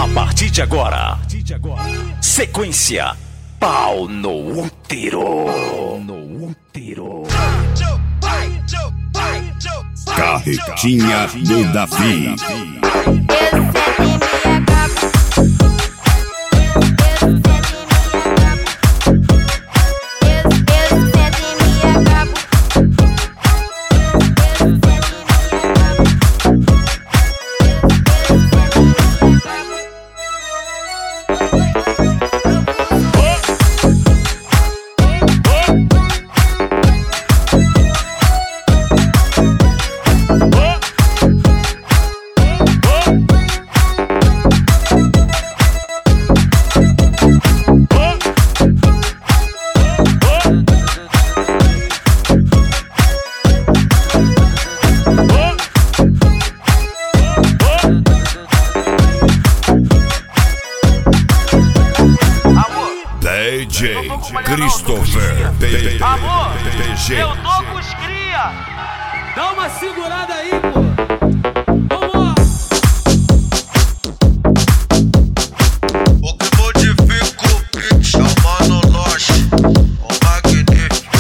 partir de agora, sequência Pau no Útero. Carretinha do Davi. DJ Christopher PG. Eu tô com os cria. Dá uma segurada aí, pô. Vamos. O que modifica o beat é o Mano Lost, o magnífico.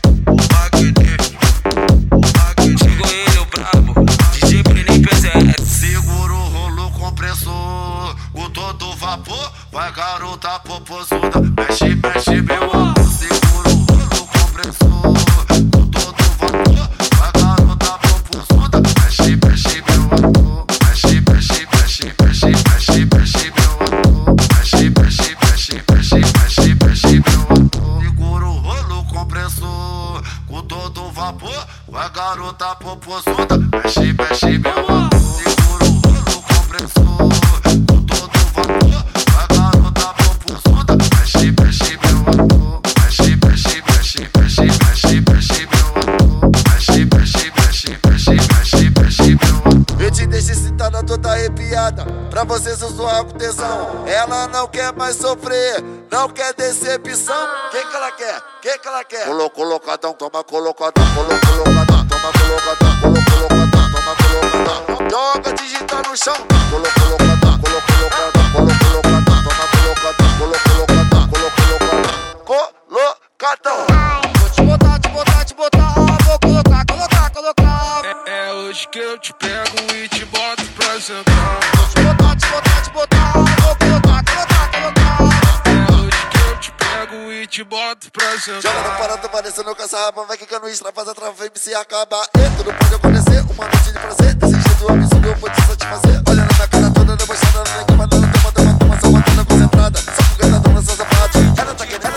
Chegou ele, o brabo, DJ Brenin PZS. Segura o rolo compressor, com todo vapor, vai garota popozuda, mexe, mexe meu amor. Segura o rolo compressor, com todo vapor, vai garota popozuda, mexe, mexe meu amor. Mexe, mexe, mexe, mexe, mexe, mexe meu amor. Mexe, mexe, mexe, mexe, mexe, mexe meu amor. Segura o rolo compressor, com todo vapor, vai garota popozuda, mexe, mexe meu amor. Segura o rolo compressor, com todo vapor, vai garota popozuda, mexe, mexe meu amor. Mexe, mexe, mexe, mexe, mexe, mexe meu amor. Mexe, mexe, mexe, mexe, mexe, mexe meu amor. Eu te deixo excitada toda arrepiada, pra vocês eu sou com tesão. Ela não quer mais sofrer, não quer decepção. Quem que ela quer? Quem que ela quer? Colocadão, toma colocadão, colocadão, toma colocadão, colocadão, toma colocadão. Joga digital no chão, colocadão, colocadão, colocadão, toma colocadão, colocadão, colocadão. Vou te botar, vou colocar. É hoje que eu te pego e te boto pra sentar. Vou te botar, vou colocar. É hoje que eu te pego e te boto pra sentar. Joga no parado, parecendo caça-rapa, vai quicando, extravasa, trava, MC acaba. E tudo pode acontecer, uma noite de prazer. Desse jeito absurdo eu vou te satisfazer. Olhando na cara toda, debochada, na cama, dando toma, só batendo concentrada. Só fogueirada nessa safada. Ela tá querendo.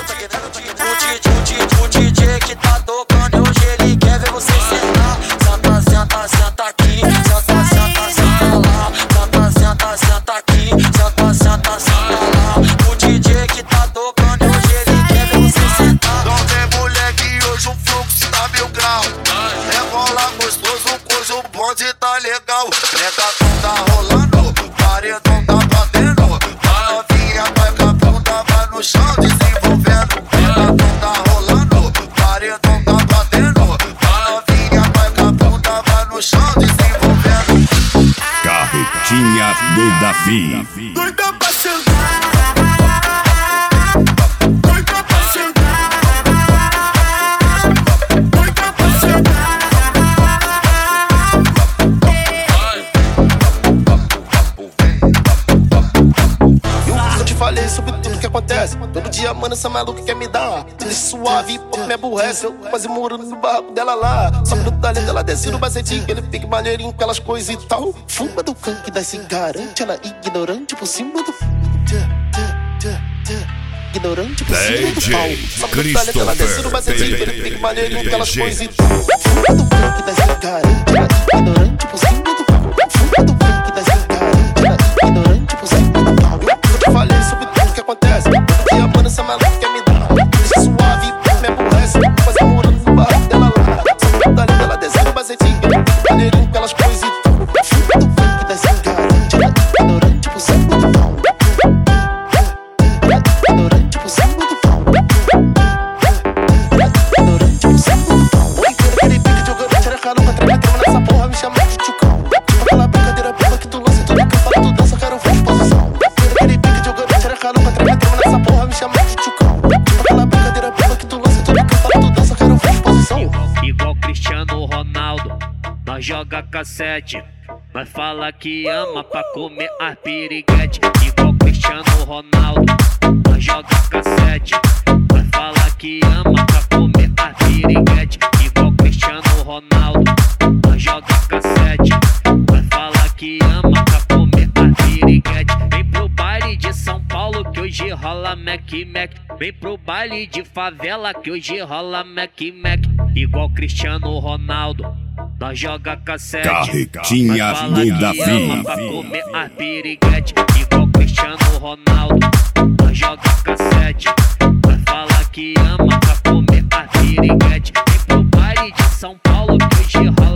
O DJ que tá tocando hoje ele quer ver você sentar. Senta aqui, senta lá. Senta aqui, senta lá. O DJ que tá tocando hoje ele quer ver você sentar. Não tem moleque, hoje o fluxo tá 1000 graus. Rebola gostoso, cujo o bonde tá legal. Pregatão tá rolando, paredão tá batendo. A novinha vai com a bunda, vai no chão desenvolvendo. Pregatão tá rolando, paredão tá batendo. A novinha vai com a bunda, vai no chão desenvolvendo. Carretinha do Davi. Doida pra sentar. Eu te falei sobre tudo que acontece. Todo dia, mano, essa maluca quer me dar. Deixa suave, pô, me aborrece. Eu quase moro no barraco dela lá. Só pro talento, ela desce no bacetinho. Ele fica maneirinho com aquelas coisas e tal. Fuma do canque, daí se garante. Ela ignorante por cima do... Ignorante por cima do pau. Só pro talento, ela desce no bacetinho. Ele fica maneirinho com aquelas coisas e tal. Fuma do canque, daí se garante. Ela ignorante por cima do pau. Fuma do canque, daí se garante. Ela ignorante por cima do pau. Eu te falei sobre tudo que acontece. Todo dia, mano, essa maluca quer me dar. Deixa suave, me aborrece. Quase morando no barraco dela lá. Só pro talento, ela desce no bacetinho. Ele fica maneirinho com aquelas coisas e tal. Fuma do canque, daí se garante. Ela ignorante por cima do pau. Ela ignorante por cima do pau. Ela ignorante por cima do pau. Aquele pique jogando tcharecano pra trás, nessa porra me chama de tchucão. Tipo aquela brincadeira boba que tu lança, tudo que eu falo, tu dança, quero ver. joga cassete. Nós fala que ama pra comer as piriguete, igual Cristiano Ronaldo. Nós joga cassete. Nós fala que ama pra comer as piriguete, igual Cristiano Ronaldo. Nós joga cassete. Nós fala que ama pra comer as piriguete. Vem pro baile de São Paulo que hoje rola Mac Mac. Vem pro baile de favela que hoje rola Mac Mac, igual Cristiano Ronaldo. Nós joga cassete. Carretinha do Davi. Ama pra comer as piriguete, igual Cristiano Ronaldo. Nós joga cassete. Nós fala que ama pra comer as piriguete. Vem pro baile de São Paulo que hoje rola